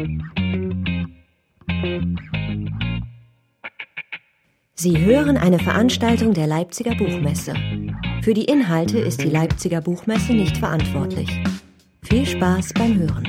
Sie hören eine Veranstaltung der Leipziger Buchmesse. Für die Inhalte ist die Leipziger Buchmesse nicht verantwortlich. Viel Spaß beim Hören.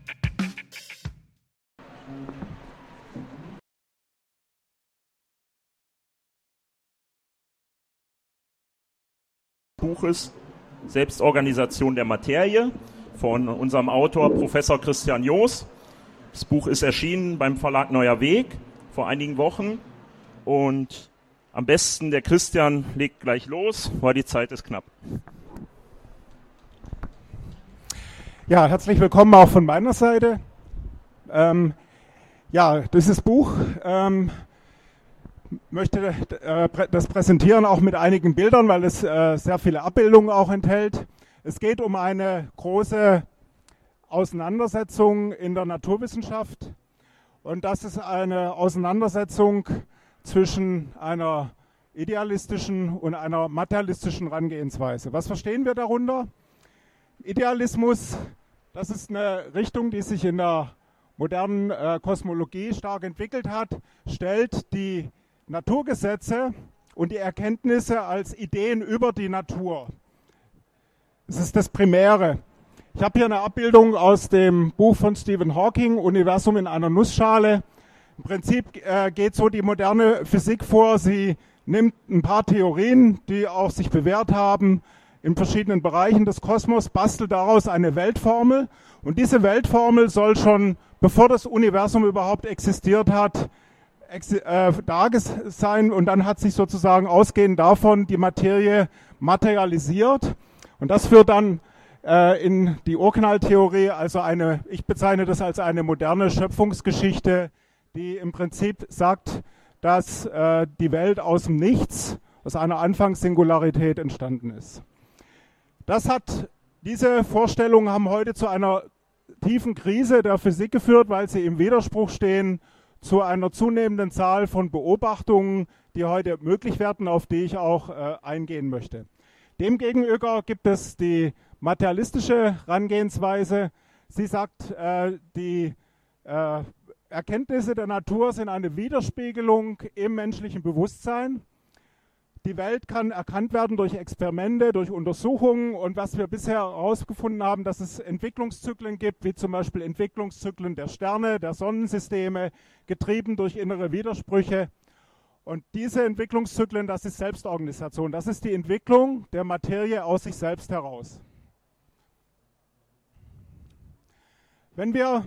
Buches Selbstorganisation der Materie von unserem Autor Professor Christian Joos. Das Buch ist erschienen beim Verlag Neuer Weg vor einigen Wochen und am besten der Christian legt gleich los, weil die Zeit ist knapp. Ja, herzlich willkommen auch von meiner Seite. Dieses Buch möchte das präsentieren auch mit einigen Bildern, weil es sehr viele Abbildungen auch enthält. Es geht um eine große Auseinandersetzung in der Naturwissenschaft und das ist eine Auseinandersetzung zwischen einer idealistischen und einer materialistischen Herangehensweise. Was verstehen wir darunter? Idealismus, das ist eine Richtung, die sich in der modernen Kosmologie stark entwickelt hat, stellt die Naturgesetze und die Erkenntnisse als Ideen über die Natur. Das ist das Primäre. Ich habe hier eine Abbildung aus dem Buch von Stephen Hawking, Universum in einer Nussschale. Im Prinzip geht so die moderne Physik vor. Sie nimmt ein paar Theorien, die auch sich bewährt haben in verschiedenen Bereichen des Kosmos, bastelt daraus eine Weltformel. Und diese Weltformel soll schon, bevor das Universum überhaupt existiert hat, da sein. Und dann hat sich sozusagen ausgehend davon die Materie materialisiert. Und das führt dann in die Urknalltheorie, also ich bezeichne das als eine moderne Schöpfungsgeschichte, die im Prinzip sagt, dass die Welt aus dem Nichts, aus einer Anfangssingularität entstanden ist. Diese Vorstellungen haben heute zu einer tiefen Krise der Physik geführt, weil sie im Widerspruch stehen zu einer zunehmenden Zahl von Beobachtungen, die heute möglich werden, auf die ich auch eingehen möchte. Demgegenüber gibt es die materialistische Herangehensweise. Sie sagt, die Erkenntnisse der Natur sind eine Widerspiegelung im menschlichen Bewusstsein. Die Welt kann erkannt werden durch Experimente, durch Untersuchungen und was wir bisher herausgefunden haben, dass es Entwicklungszyklen gibt, wie zum Beispiel Entwicklungszyklen der Sterne, der Sonnensysteme, getrieben durch innere Widersprüche. Und diese Entwicklungszyklen, das ist Selbstorganisation, das ist die Entwicklung der Materie aus sich selbst heraus. Wenn wir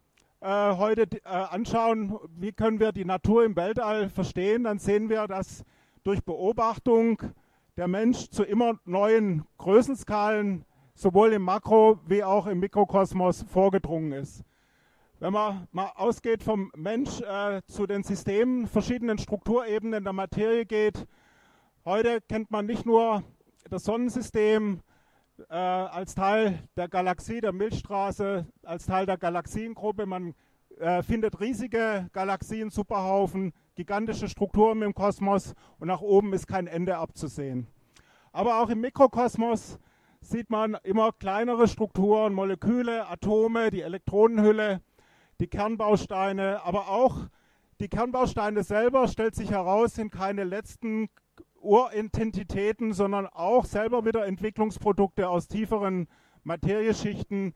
heute anschauen, wie können wir die Natur im Weltall verstehen, dann sehen wir, dass durch Beobachtung der Mensch zu immer neuen Größenskalen sowohl im Makro- wie auch im Mikrokosmos vorgedrungen ist. Wenn man mal ausgeht vom Mensch zu den Systemen, verschiedenen Strukturebenen der Materie geht, heute kennt man nicht nur das Sonnensystem als Teil der Galaxie, der Milchstraße, als Teil der Galaxiengruppe. Man findet riesige Galaxien, Superhaufen, gigantische Strukturen im Kosmos und nach oben ist kein Ende abzusehen. Aber auch im Mikrokosmos sieht man immer kleinere Strukturen, Moleküle, Atome, die Elektronenhülle, die Kernbausteine, aber auch die Kernbausteine selber, stellt sich heraus, sind keine letzten Urentitäten, sondern auch selber wieder Entwicklungsprodukte aus tieferen Materieschichten.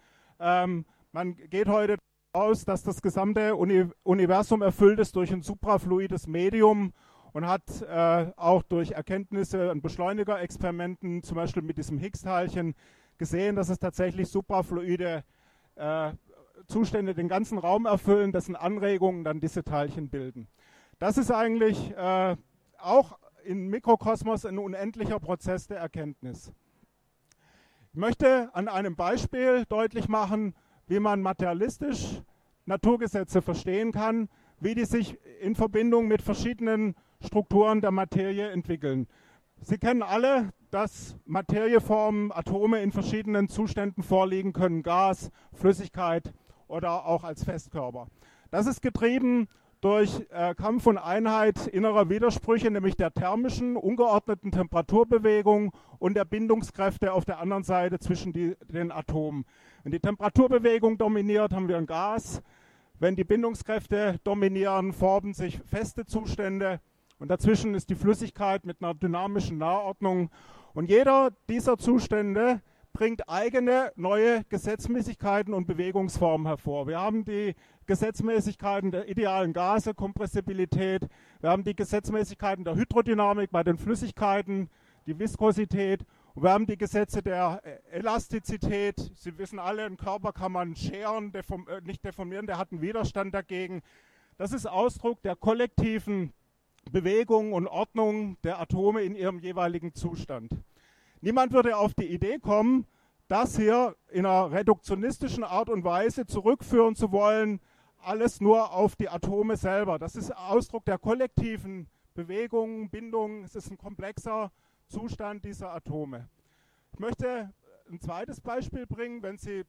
Man geht heute aus, dass das gesamte Universum erfüllt ist durch ein suprafluides Medium und hat auch durch Erkenntnisse an Beschleunigerexperimenten, zum Beispiel mit diesem Higgs-Teilchen, gesehen, dass es tatsächlich suprafluide Zustände den ganzen Raum erfüllen, dessen Anregungen dann diese Teilchen bilden. Das ist eigentlich auch im Mikrokosmos ein unendlicher Prozess der Erkenntnis. Ich möchte an einem Beispiel deutlich machen, wie man materialistisch Naturgesetze verstehen kann, wie die sich in Verbindung mit verschiedenen Strukturen der Materie entwickeln. Sie kennen alle, dass Materieformen, Atome in verschiedenen Zuständen vorliegen können, Gas, Flüssigkeit oder auch als Festkörper. Das ist getrieben durch Kampf und Einheit innerer Widersprüche, nämlich der thermischen, ungeordneten Temperaturbewegung und der Bindungskräfte auf der anderen Seite zwischen den Atomen. Wenn die Temperaturbewegung dominiert, haben wir ein Gas. Wenn die Bindungskräfte dominieren, formen sich feste Zustände und dazwischen ist die Flüssigkeit mit einer dynamischen Nahordnung. Und jeder dieser Zustände bringt eigene neue Gesetzmäßigkeiten und Bewegungsformen hervor. Wir haben die Gesetzmäßigkeiten der idealen Gase, Kompressibilität, wir haben die Gesetzmäßigkeiten der Hydrodynamik bei den Flüssigkeiten, die Viskosität, und wir haben die Gesetze der Elastizität. Sie wissen alle, einen Körper kann man scheren, nicht deformieren, der hat einen Widerstand dagegen. Das ist Ausdruck der kollektiven Bewegung und Ordnung der Atome in ihrem jeweiligen Zustand. Niemand würde auf die Idee kommen, das hier in einer reduktionistischen Art und Weise zurückführen zu wollen, alles nur auf die Atome selber. Das ist Ausdruck der kollektiven Bewegung, Bindung. Es ist ein komplexer Zustand dieser Atome. Ich möchte ein zweites Beispiel bringen. Wenn Sie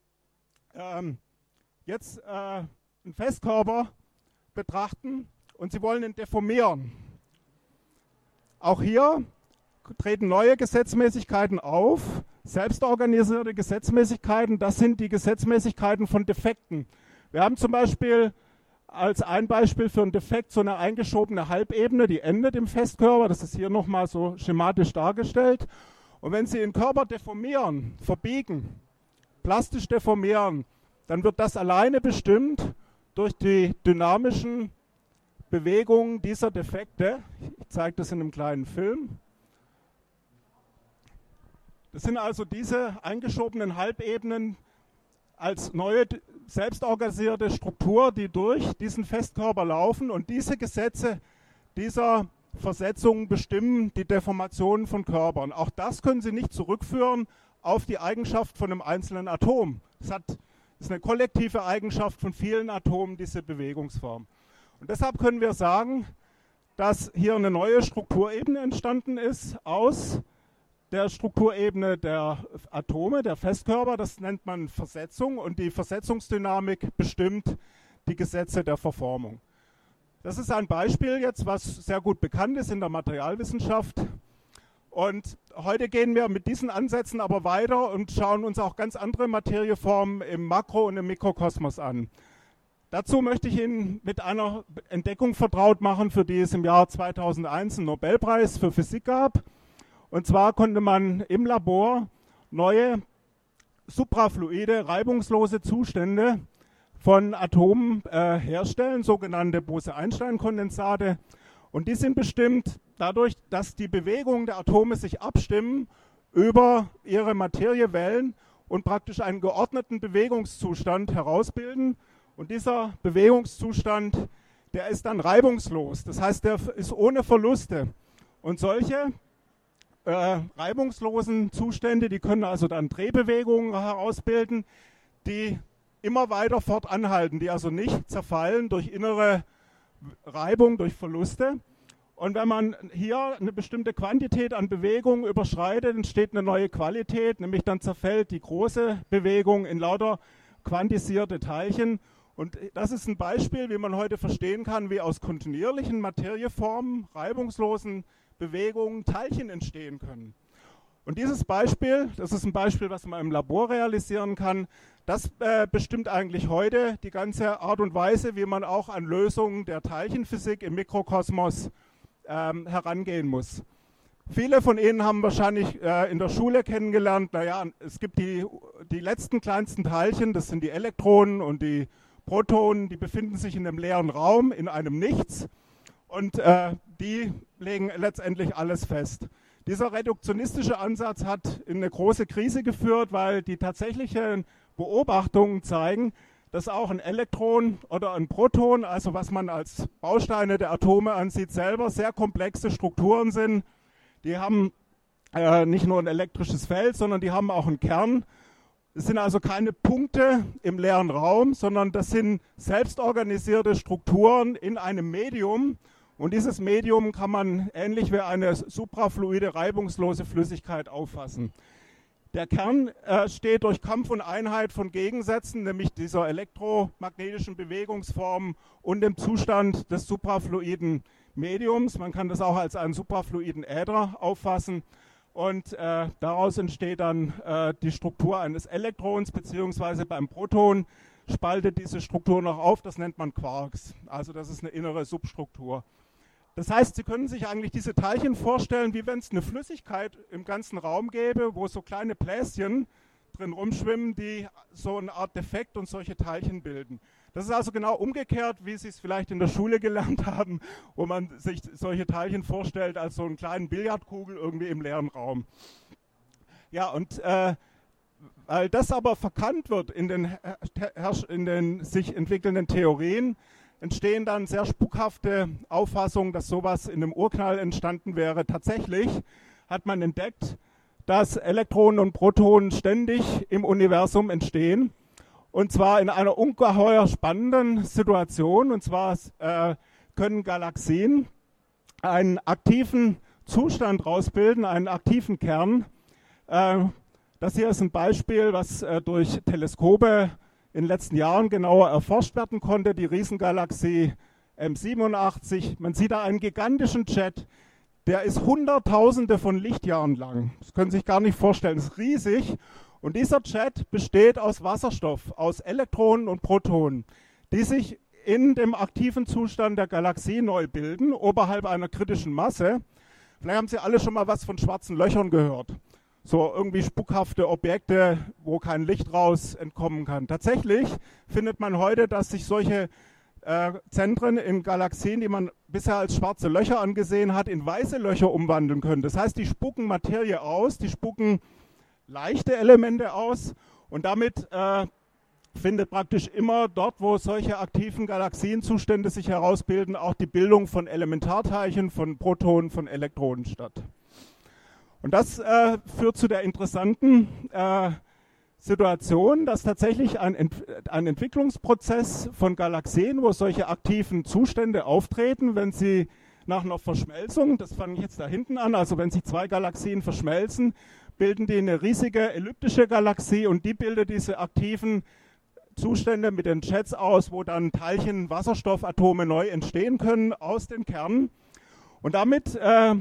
jetzt einen Festkörper betrachten und Sie wollen ihn deformieren. Auch hier treten neue Gesetzmäßigkeiten auf, selbstorganisierte Gesetzmäßigkeiten. Das sind die Gesetzmäßigkeiten von Defekten. Wir haben zum Beispiel als ein Beispiel für einen Defekt so eine eingeschobene Halbebene, die endet im Festkörper. Das ist hier nochmal so schematisch dargestellt. Und wenn Sie den Körper deformieren, verbiegen, plastisch deformieren, dann wird das alleine bestimmt durch die dynamischen Bewegungen dieser Defekte. Ich zeige das in einem kleinen Film. Das sind also diese eingeschobenen Halbebenen als neue selbstorganisierte Struktur, die durch diesen Festkörper laufen, und diese Gesetze dieser Versetzungen bestimmen die Deformationen von Körpern. Auch das können Sie nicht zurückführen auf die Eigenschaft von einem einzelnen Atom. Das ist eine kollektive Eigenschaft von vielen Atomen, diese Bewegungsform. Und deshalb können wir sagen, dass hier eine neue Strukturebene entstanden ist aus der Strukturebene der Atome, der Festkörper. Das nennt man Versetzung, und die Versetzungsdynamik bestimmt die Gesetze der Verformung. Das ist ein Beispiel jetzt, was sehr gut bekannt ist in der Materialwissenschaft. Und heute gehen wir mit diesen Ansätzen aber weiter und schauen uns auch ganz andere Materieformen im Makro- und im Mikrokosmos an. Dazu möchte ich Ihnen mit einer Entdeckung vertraut machen, für die es im Jahr 2001 einen Nobelpreis für Physik gab. Und zwar konnte man im Labor neue suprafluide, reibungslose Zustände von Atomen herstellen, sogenannte Bose-Einstein-Kondensate. Und die sind bestimmt dadurch, dass die Bewegungen der Atome sich abstimmen über ihre Materiewellen und praktisch einen geordneten Bewegungszustand herausbilden. Und dieser Bewegungszustand, der ist dann reibungslos. Das heißt, der ist ohne Verluste. Und solche reibungslosen Zustände, die können also dann Drehbewegungen herausbilden, die immer weiter fortanhalten, die also nicht zerfallen durch innere Reibung, durch Verluste. Und wenn man hier eine bestimmte Quantität an Bewegung überschreitet, entsteht eine neue Qualität, nämlich dann zerfällt die große Bewegung in lauter quantisierte Teilchen. Und das ist ein Beispiel, wie man heute verstehen kann, wie aus kontinuierlichen Materieformen, reibungslosen Bewegungen Teilchen entstehen können. Und dieses Beispiel, das ist ein Beispiel, was man im Labor realisieren kann, das bestimmt eigentlich heute die ganze Art und Weise, wie man auch an Lösungen der Teilchenphysik im Mikrokosmos herangehen muss. Viele von Ihnen haben wahrscheinlich in der Schule kennengelernt, naja, es gibt die letzten kleinsten Teilchen, das sind die Elektronen und die Protonen, die befinden sich in einem leeren Raum, in einem Nichts. Und die legen letztendlich alles fest. Dieser reduktionistische Ansatz hat in eine große Krise geführt, weil die tatsächlichen Beobachtungen zeigen, dass auch ein Elektron oder ein Proton, also was man als Bausteine der Atome ansieht, selber sehr komplexe Strukturen sind. Die haben nicht nur ein elektrisches Feld, sondern die haben auch einen Kern. Es sind also keine Punkte im leeren Raum, sondern das sind selbstorganisierte Strukturen in einem Medium. Und dieses Medium kann man ähnlich wie eine suprafluide, reibungslose Flüssigkeit auffassen. Der Kern steht durch Kampf und Einheit von Gegensätzen, nämlich dieser elektromagnetischen Bewegungsform und dem Zustand des suprafluiden Mediums. Man kann das auch als einen suprafluiden Äther auffassen. Und daraus entsteht dann die Struktur eines Elektrons, beziehungsweise beim Proton spaltet diese Struktur noch auf, das nennt man Quarks. Also das ist eine innere Substruktur. Das heißt, Sie können sich eigentlich diese Teilchen vorstellen, wie wenn es eine Flüssigkeit im ganzen Raum gäbe, wo so kleine Bläschen drin rumschwimmen, die so eine Art Defekt und solche Teilchen bilden. Das ist also genau umgekehrt, wie Sie es vielleicht in der Schule gelernt haben, wo man sich solche Teilchen vorstellt als so einen kleinen Billardkugel irgendwie im leeren Raum. Ja, und weil das aber verkannt wird in den sich entwickelnden Theorien, entstehen dann sehr spukhafte Auffassungen, dass sowas in einem Urknall entstanden wäre. Tatsächlich hat man entdeckt, dass Elektronen und Protonen ständig im Universum entstehen. Und zwar in einer ungeheuer spannenden Situation. Und zwar können Galaxien einen aktiven Zustand rausbilden, einen aktiven Kern. Das hier ist ein Beispiel, was durch Teleskope in den letzten Jahren genauer erforscht werden konnte. Die Riesengalaxie M87. Man sieht da einen gigantischen Jet, der ist Hunderttausende von Lichtjahren lang. Das können Sie sich gar nicht vorstellen, das ist riesig. Und dieser Jet besteht aus Wasserstoff, aus Elektronen und Protonen, die sich in dem aktiven Zustand der Galaxie neu bilden, oberhalb einer kritischen Masse. Vielleicht haben Sie alle schon mal was von schwarzen Löchern gehört. So irgendwie spukhafte Objekte, wo kein Licht raus entkommen kann. Tatsächlich findet man heute, dass sich solche Zentren in Galaxien, die man bisher als schwarze Löcher angesehen hat, in weiße Löcher umwandeln können. Das heißt, die spucken Materie aus, die spucken leichte Elemente aus und damit findet praktisch immer dort, wo solche aktiven Galaxienzustände sich herausbilden, auch die Bildung von Elementarteilchen, von Protonen, von Elektronen statt. Und das führt zu der interessanten Situation, dass tatsächlich ein Entwicklungsprozess von Galaxien, wo solche aktiven Zustände auftreten, wenn sie nach einer Verschmelzung, das fange ich jetzt da hinten an, also wenn sich zwei Galaxien verschmelzen, bilden die eine riesige elliptische Galaxie und die bildet diese aktiven Zustände mit den Jets aus, wo dann Teilchen, Wasserstoffatome neu entstehen können aus den Kernen. Und damit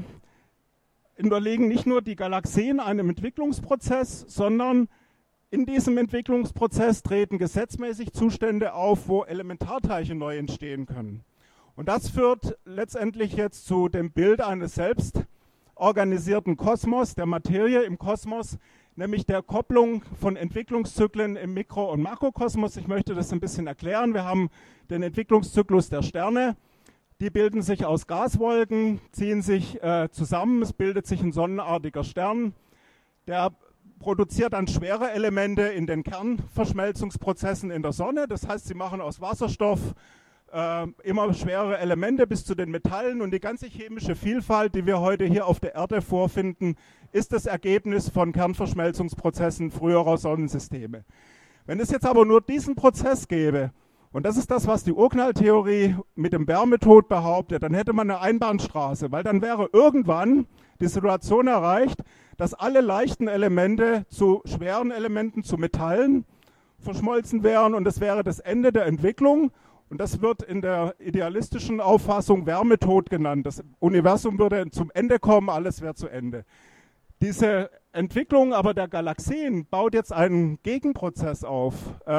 unterliegen nicht nur die Galaxien einem Entwicklungsprozess, sondern in diesem Entwicklungsprozess treten gesetzmäßig Zustände auf, wo Elementarteilchen neu entstehen können. Und das führt letztendlich jetzt zu dem Bild eines selbst organisierten Kosmos, der Materie im Kosmos, nämlich der Kopplung von Entwicklungszyklen im Mikro- und Makrokosmos. Ich möchte das ein bisschen erklären. Wir haben den Entwicklungszyklus der Sterne. Die bilden sich aus Gaswolken, ziehen sich zusammen, es bildet sich ein sonnenartiger Stern. Der produziert dann schwere Elemente in den Kernverschmelzungsprozessen in der Sonne. Das heißt, sie machen aus Wasserstoff immer schwerere Elemente bis zu den Metallen. Und die ganze chemische Vielfalt, die wir heute hier auf der Erde vorfinden, ist das Ergebnis von Kernverschmelzungsprozessen früherer Sonnensysteme. Wenn es jetzt aber nur diesen Prozess gäbe, und das ist das, was die Urknalltheorie mit dem Wärmetod behauptet, dann hätte man eine Einbahnstraße, weil dann wäre irgendwann die Situation erreicht, dass alle leichten Elemente zu schweren Elementen, zu Metallen verschmolzen wären und das wäre das Ende der Entwicklung. Und das wird in der idealistischen Auffassung Wärmetod genannt. Das Universum würde zum Ende kommen, alles wäre zu Ende. Diese Entwicklung aber der Galaxien baut jetzt einen Gegenprozess auf,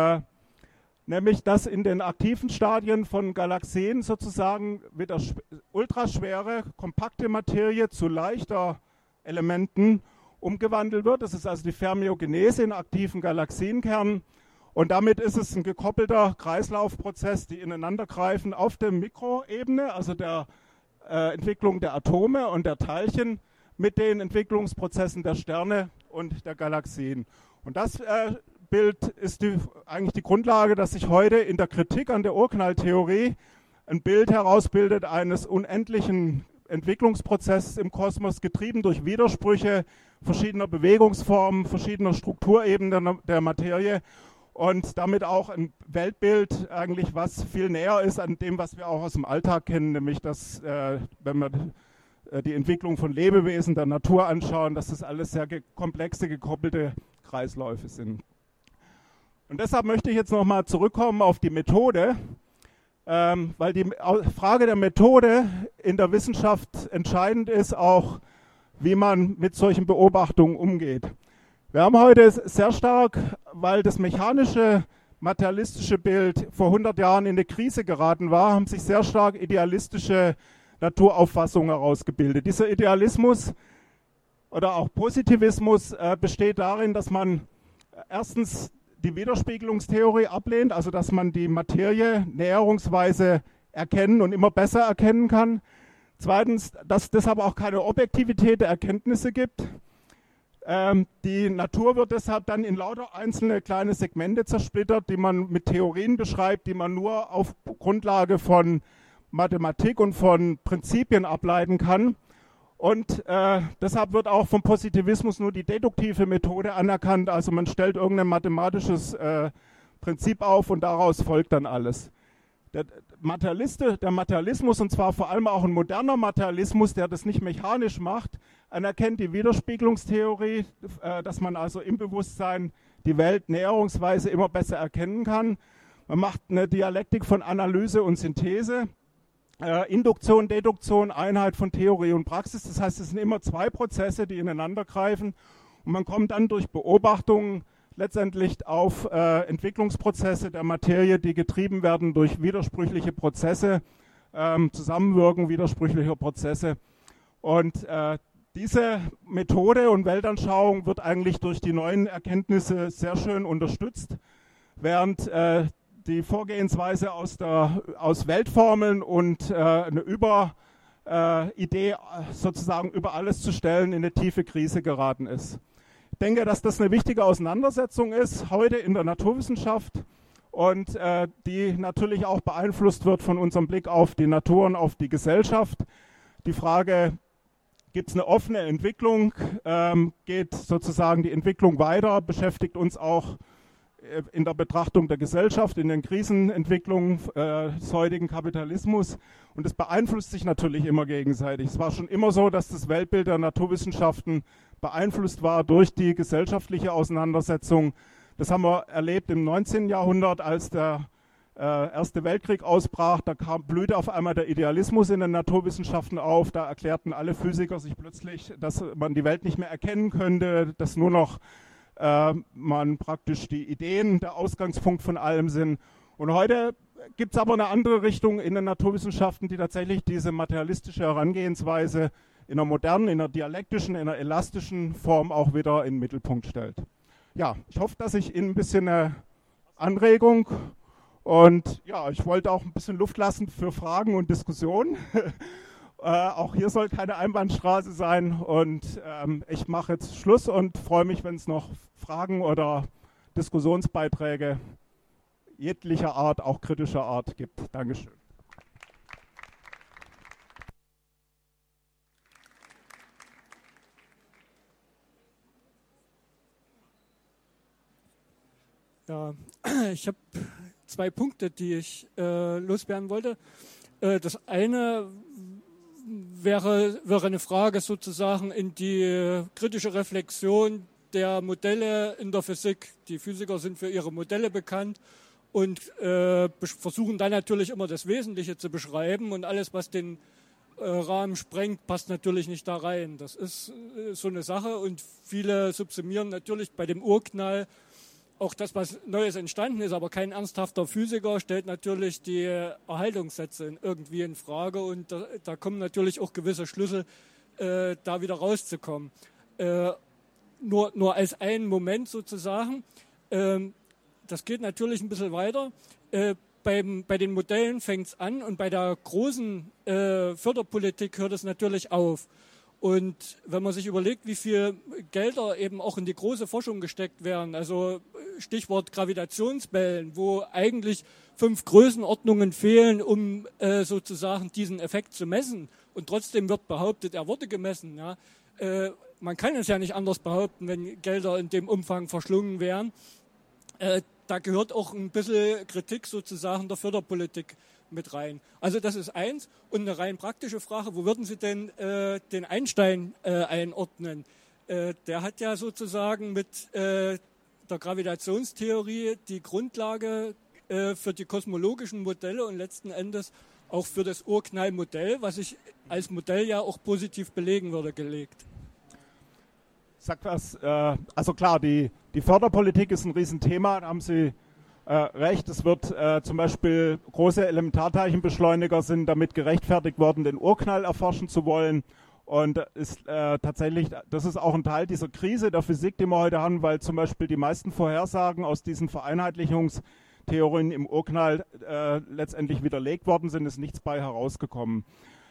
nämlich dass in den aktiven Stadien von Galaxien sozusagen wieder ultraschwere, kompakte Materie zu leichter Elementen umgewandelt wird. Das ist also die Fermiogenese in aktiven Galaxienkernen. Und damit ist es ein gekoppelter Kreislaufprozess, die ineinandergreifen auf der Mikroebene, also der Entwicklung der Atome und der Teilchen mit den Entwicklungsprozessen der Sterne und der Galaxien. Und das Bild ist eigentlich die Grundlage, dass sich heute in der Kritik an der Urknalltheorie ein Bild herausbildet eines unendlichen Entwicklungsprozesses im Kosmos, getrieben durch Widersprüche verschiedener Bewegungsformen, verschiedener Strukturebenen der Materie und damit auch ein Weltbild eigentlich, was viel näher ist an dem, was wir auch aus dem Alltag kennen, nämlich dass, wenn wir die Entwicklung von Lebewesen, der Natur anschauen, dass das alles sehr komplexe, gekoppelte Kreisläufe sind. Und deshalb möchte ich jetzt nochmal zurückkommen auf die Methode, weil die Frage der Methode in der Wissenschaft entscheidend ist, auch wie man mit solchen Beobachtungen umgeht. Wir haben heute sehr stark, weil das mechanische materialistische Bild vor 100 Jahren in eine Krise geraten war, haben sich sehr stark idealistische Naturauffassungen herausgebildet. Dieser Idealismus oder auch Positivismus besteht darin, dass man erstens die Widerspiegelungstheorie ablehnt, also dass man die Materie näherungsweise erkennen und immer besser erkennen kann. Zweitens, dass es deshalb auch keine Objektivität der Erkenntnisse gibt. Die Natur wird deshalb dann in lauter einzelne kleine Segmente zersplittert, die man mit Theorien beschreibt, die man nur auf Grundlage von Mathematik und von Prinzipien ableiten kann. Und deshalb wird auch vom Positivismus nur die deduktive Methode anerkannt. Also man stellt irgendein mathematisches Prinzip auf und daraus folgt dann alles. Der Materialismus, und zwar vor allem auch ein moderner Materialismus, der das nicht mechanisch macht, anerkennt die Widerspiegelungstheorie, dass man also im Bewusstsein die Welt näherungsweise immer besser erkennen kann. Man macht eine Dialektik von Analyse und Synthese, Induktion, Deduktion, Einheit von Theorie und Praxis. Das heißt, es sind immer zwei Prozesse, die ineinander greifen. Und man kommt dann durch Beobachtungen letztendlich auf Entwicklungsprozesse der Materie, die getrieben werden durch widersprüchliche Prozesse, Zusammenwirken widersprüchlicher Prozesse. Und diese Methode und Weltanschauung wird eigentlich durch die neuen Erkenntnisse sehr schön unterstützt, während die Vorgehensweise aus Weltformeln und eine Idee sozusagen über alles zu stellen in eine tiefe Krise geraten ist. Ich denke, dass das eine wichtige Auseinandersetzung ist heute in der Naturwissenschaft und die natürlich auch beeinflusst wird von unserem Blick auf die Natur und auf die Gesellschaft. Die Frage, gibt es eine offene Entwicklung, geht sozusagen die Entwicklung weiter, beschäftigt uns auch in der Betrachtung der Gesellschaft, in den Krisenentwicklungen des heutigen Kapitalismus. Und das beeinflusst sich natürlich immer gegenseitig. Es war schon immer so, dass das Weltbild der Naturwissenschaften beeinflusst war durch die gesellschaftliche Auseinandersetzung. Das haben wir erlebt im 19. Jahrhundert, als der Erste Weltkrieg ausbrach. Da blühte auf einmal der Idealismus in den Naturwissenschaften auf. Da erklärten alle Physiker sich plötzlich, dass man die Welt nicht mehr erkennen könnte, dass nur noch man praktisch die Ideen der Ausgangspunkt von allem sind. Und heute gibt es aber eine andere Richtung in den Naturwissenschaften, die tatsächlich diese materialistische Herangehensweise in einer modernen, in einer dialektischen, in einer elastischen Form auch wieder in den Mittelpunkt stellt. Ja, ich hoffe, dass ich Ihnen ein bisschen eine Anregung und ja, ich wollte auch ein bisschen Luft lassen für Fragen und Diskussionen. Auch hier soll keine Einbahnstraße sein und ich mache jetzt Schluss und freue mich, wenn es noch Fragen oder Diskussionsbeiträge jeglicher Art, auch kritischer Art gibt. Dankeschön. Ja, ich habe zwei Punkte, die ich loswerden wollte. Das eine wäre eine Frage sozusagen in die kritische Reflexion der Modelle in der Physik. Die Physiker sind für ihre Modelle bekannt und versuchen dann natürlich immer das Wesentliche zu beschreiben und alles, was den Rahmen sprengt, passt natürlich nicht da rein. Das ist so eine Sache und viele subsumieren natürlich bei dem Urknall auch das, was Neues entstanden ist, aber kein ernsthafter Physiker stellt natürlich die Erhaltungssätze irgendwie in Frage und da kommen natürlich auch gewisse Schlüssel, da wieder rauszukommen. Nur als einen Moment sozusagen, das geht natürlich ein bisschen weiter. Bei den Modellen fängt es an und bei der großen Förderpolitik hört es natürlich auf. Und wenn man sich überlegt, wie viel Gelder eben auch in die große Forschung gesteckt werden, also Stichwort Gravitationswellen, wo eigentlich 5 Größenordnungen fehlen, um sozusagen diesen Effekt zu messen. Und trotzdem wird behauptet, er wurde gemessen. Ja. Man kann es ja nicht anders behaupten, wenn Gelder in dem Umfang verschlungen wären. Da gehört auch ein bisschen Kritik sozusagen der Förderpolitik mit rein. Also das ist eins. Und eine rein praktische Frage, wo würden Sie denn den Einstein einordnen? Der hat ja sozusagen mit der Gravitationstheorie die Grundlage für die kosmologischen Modelle und letzten Endes auch für das Urknallmodell, was ich als Modell ja auch positiv belegen würde, gelegt. Sagt das, also klar, die Förderpolitik ist ein Riesenthema, da haben Sie recht. Es wird zum Beispiel große Elementarteilchenbeschleuniger sind damit gerechtfertigt worden, den Urknall erforschen zu wollen. Und ist tatsächlich, das ist auch ein Teil dieser Krise der Physik, die wir heute haben, weil zum Beispiel die meisten Vorhersagen aus diesen Vereinheitlichungstheorien im Urknall letztendlich widerlegt worden sind, ist nichts bei herausgekommen.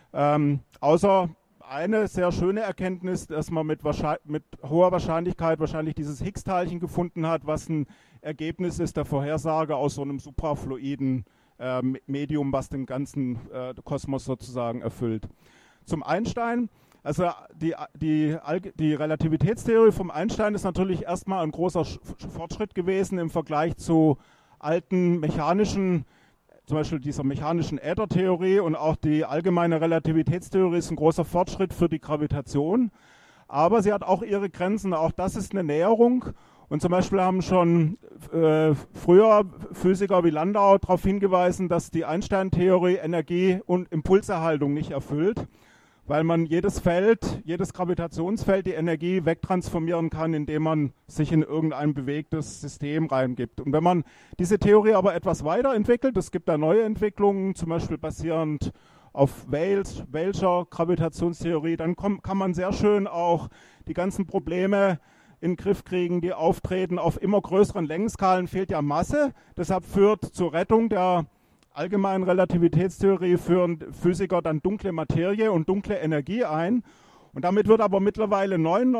Außer eine sehr schöne Erkenntnis, dass man mit hoher Wahrscheinlichkeit wahrscheinlich dieses Higgs-Teilchen gefunden hat, was ein Ergebnis ist der Vorhersage aus so einem suprafluiden Medium, was den ganzen Kosmos sozusagen erfüllt. Zum Einstein, also die Relativitätstheorie vom Einstein ist natürlich erstmal ein großer Fortschritt gewesen im Vergleich zu alten mechanischen, zum Beispiel dieser mechanischen Äthertheorie, und auch die allgemeine Relativitätstheorie ist ein großer Fortschritt für die Gravitation. Aber sie hat auch ihre Grenzen, auch das ist eine Näherung. Und zum Beispiel haben schon früher Physiker wie Landau darauf hingewiesen, dass die Einstein-Theorie Energie- und Impulserhaltung nicht erfüllt, weil man jedes Gravitationsfeld, die Energie wegtransformieren kann, indem man sich in irgendein bewegtes System reingibt. Und wenn man diese Theorie aber etwas weiterentwickelt, es gibt da neue Entwicklungen, zum Beispiel basierend auf Welscher Gravitationstheorie, dann kann man sehr schön auch die ganzen Probleme in den Griff kriegen, die auftreten. Auf immer größeren Längenskalen fehlt ja Masse, deshalb führt zur Rettung der allgemeinen Relativitätstheorie führen Physiker dann dunkle Materie und dunkle Energie ein. Und damit wird aber mittlerweile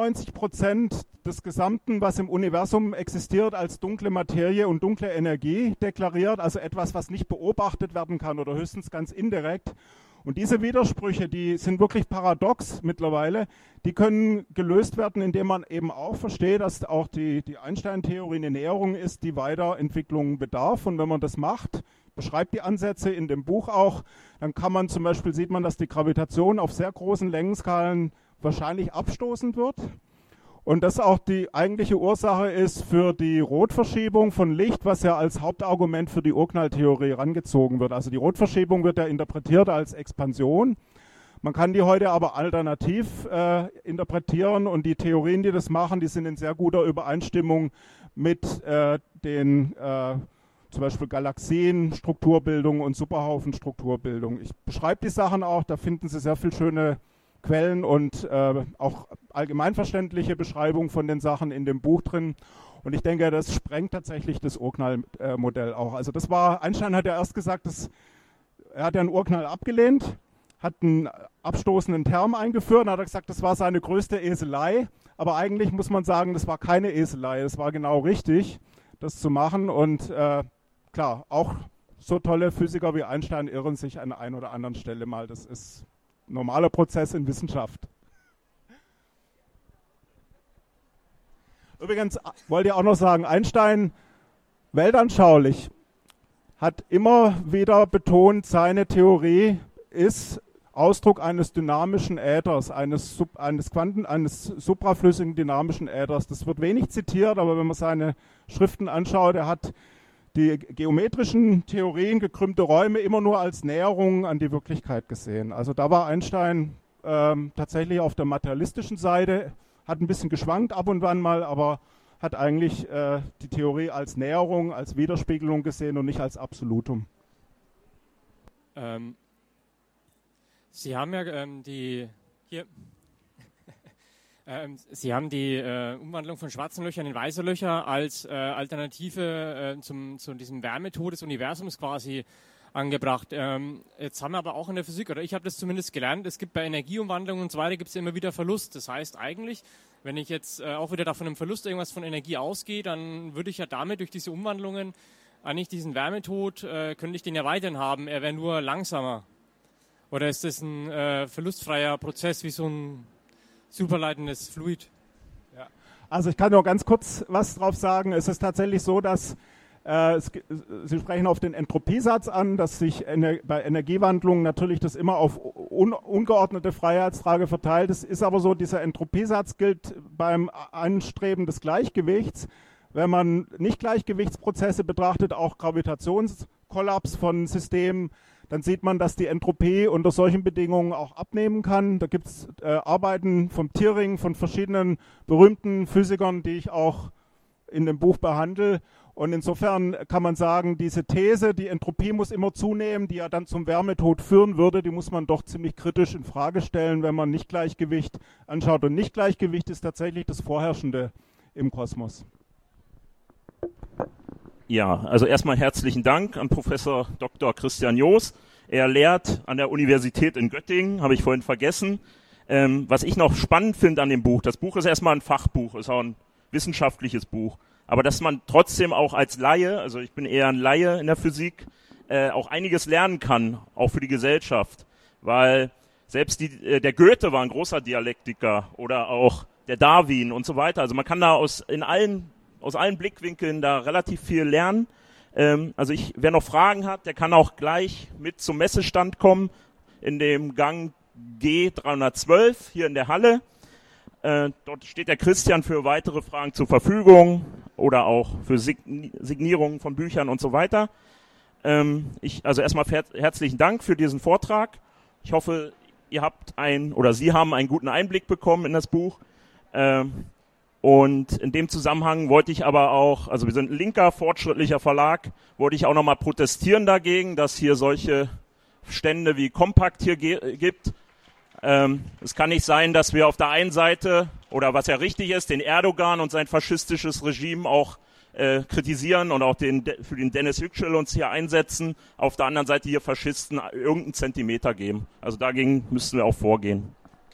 99% des Gesamten, was im Universum existiert, als dunkle Materie und dunkle Energie deklariert, also etwas, was nicht beobachtet werden kann oder höchstens ganz indirekt. Und diese Widersprüche, die sind wirklich paradox mittlerweile, die können gelöst werden, indem man eben auch versteht, dass auch die Einstein-Theorie eine Näherung ist, die Weiterentwicklung bedarf. Und wenn man das macht, beschreibt die Ansätze in dem Buch auch, dann kann man zum Beispiel, sieht man, dass die Gravitation auf sehr großen Längenskalen wahrscheinlich abstoßend wird. Und das auch die eigentliche Ursache ist für die Rotverschiebung von Licht, was ja als Hauptargument für die Urknalltheorie herangezogen wird. Also die Rotverschiebung wird ja interpretiert als Expansion. Man kann die heute aber alternativ interpretieren, und die Theorien, die das machen, die sind in sehr guter Übereinstimmung mit den zum Beispiel Galaxien, Strukturbildung und Superhaufen-Strukturbildung. Ich beschreibe die Sachen auch, da finden Sie sehr viele schöne Quellen und auch allgemeinverständliche Beschreibungen von den Sachen in dem Buch drin. Und ich denke, das sprengt tatsächlich das Urknallmodell auch. Also das war, Einstein hat ja erst gesagt, er hat ja einen Urknall abgelehnt, hat einen abstoßenden Term eingeführt und hat gesagt, das war seine größte Eselei. Aber eigentlich muss man sagen, das war keine Eselei, das war genau richtig, das zu machen. Und klar, auch so tolle Physiker wie Einstein irren sich an einer oder anderen Stelle mal. Das ist ein normaler Prozess in Wissenschaft. Übrigens wollte ich auch noch sagen, Einstein, weltanschaulich, hat immer wieder betont, seine Theorie ist Ausdruck eines dynamischen Äthers, eines supraflüssigen dynamischen Äthers. Das wird wenig zitiert, aber wenn man seine Schriften anschaut, er hat die geometrischen Theorien, gekrümmte Räume, immer nur als Näherung an die Wirklichkeit gesehen. Also da war Einstein tatsächlich auf der materialistischen Seite, hat ein bisschen geschwankt ab und an mal, aber hat eigentlich die Theorie als Näherung, als Widerspiegelung gesehen und nicht als Absolutum. Sie haben ja Sie haben die Umwandlung von schwarzen Löchern in weiße Löcher als Alternative zu diesem Wärmetod des Universums quasi angebracht. Jetzt haben wir aber auch in der Physik, oder ich habe das zumindest gelernt, es gibt bei Energieumwandlungen und so weiter, gibt es immer wieder Verlust. Das heißt eigentlich, wenn ich jetzt auch wieder davon im Verlust irgendwas von Energie ausgehe, dann würde ich ja damit durch diese Umwandlungen eigentlich diesen Wärmetod, könnte ich den ja weiterhin haben, er wäre nur langsamer. Oder ist das ein verlustfreier Prozess wie so ein superleitendes Fluid? Ja. Also ich kann nur ganz kurz was drauf sagen. Es ist tatsächlich so, dass Sie sprechen auf den Entropiesatz an, dass sich bei Energiewandlungen natürlich das immer auf ungeordnete Freiheitsfrage verteilt. Es ist aber so, dieser Entropiesatz gilt beim Anstreben des Gleichgewichts. Wenn man Nicht-Gleichgewichtsprozesse betrachtet, auch Gravitationskollaps von Systemen, dann sieht man, dass die Entropie unter solchen Bedingungen auch abnehmen kann. Da gibt es Arbeiten vom Thirring, von verschiedenen berühmten Physikern, die ich auch in dem Buch behandle. Und insofern kann man sagen, diese These, die Entropie muss immer zunehmen, die ja dann zum Wärmetod führen würde, die muss man doch ziemlich kritisch in Frage stellen, wenn man Nichtgleichgewicht anschaut. Und Nichtgleichgewicht ist tatsächlich das Vorherrschende im Kosmos. Ja, also erstmal herzlichen Dank an Professor Dr. Christian Joos. Er lehrt an der Universität in Göttingen, habe ich vorhin vergessen. Was ich noch spannend finde an dem Buch, das Buch ist erstmal ein Fachbuch, ist auch ein wissenschaftliches Buch, aber dass man trotzdem auch als Laie, also ich bin eher ein Laie in der Physik, auch einiges lernen kann, auch für die Gesellschaft, weil selbst der Goethe war ein großer Dialektiker oder auch der Darwin und so weiter, also man kann da aus allen Blickwinkeln da relativ viel lernen. Also wer noch Fragen hat, der kann auch gleich mit zum Messestand kommen, in dem Gang G312 hier in der Halle. Dort steht der Christian für weitere Fragen zur Verfügung oder auch für Signierungen von Büchern und so weiter. Also erstmal herzlichen Dank für diesen Vortrag. Ich hoffe, Sie haben einen guten Einblick bekommen in das Buch. Und in dem Zusammenhang wollte ich aber auch, also wir sind ein linker, fortschrittlicher Verlag, wollte ich auch nochmal protestieren dagegen, dass hier solche Stände wie Kompakt hier gibt. Es kann nicht sein, dass wir auf der einen Seite, oder was ja richtig ist, den Erdogan und sein faschistisches Regime auch kritisieren und auch für den Dennis Yüksel uns hier einsetzen, auf der anderen Seite hier Faschisten irgendeinen Zentimeter geben. Also dagegen müssten wir auch vorgehen.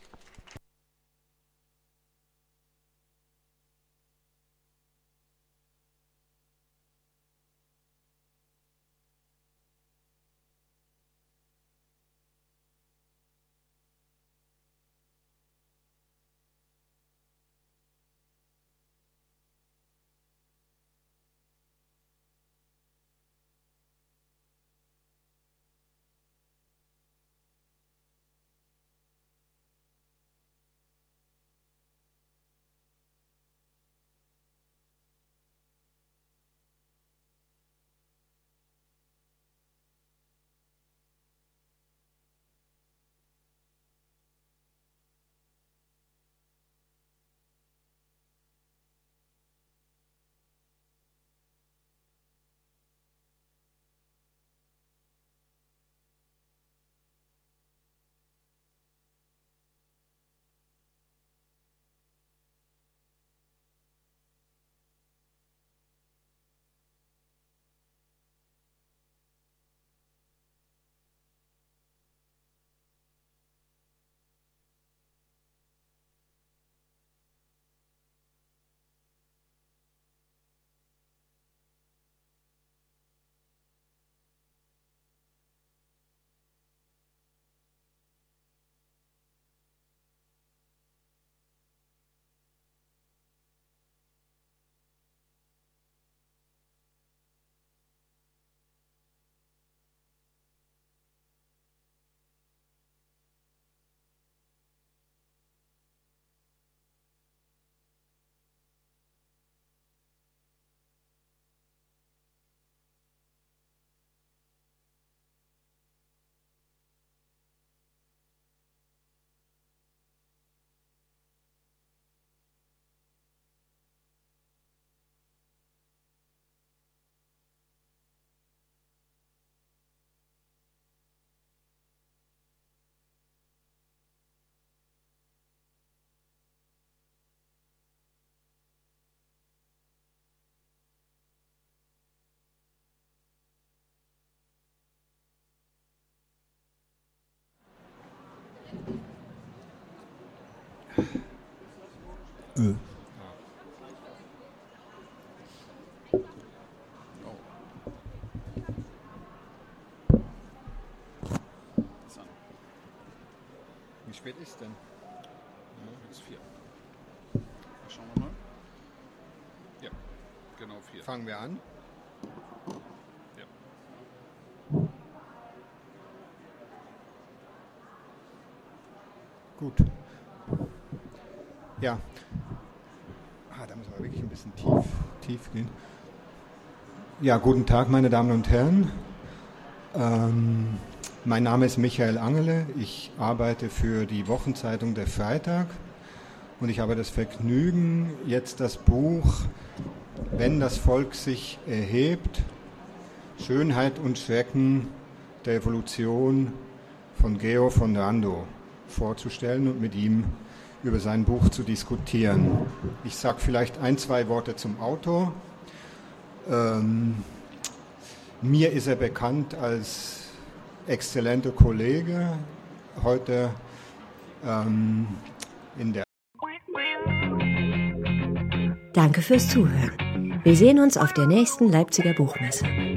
Wie spät ist denn? Ja, jetzt 4. Schauen wir mal. Ja, genau 4. Fangen wir an. Ja. Gut. Ja. Da müssen wir wirklich ein bisschen tief gehen. Ja, guten Tag, meine Damen und Herren. Mein Name ist Michael Angele. Ich arbeite für die Wochenzeitung Der Freitag und ich habe das Vergnügen, jetzt das Buch Wenn das Volk sich erhebt, Schönheit und Schrecken der Evolution von Geo von Rando vorzustellen und mit ihm über sein Buch zu diskutieren. Ich sage vielleicht 1-2 Worte zum Autor. Mir ist er bekannt als exzellenter Kollege, heute in der... Danke fürs Zuhören. Wir sehen uns auf der nächsten Leipziger Buchmesse.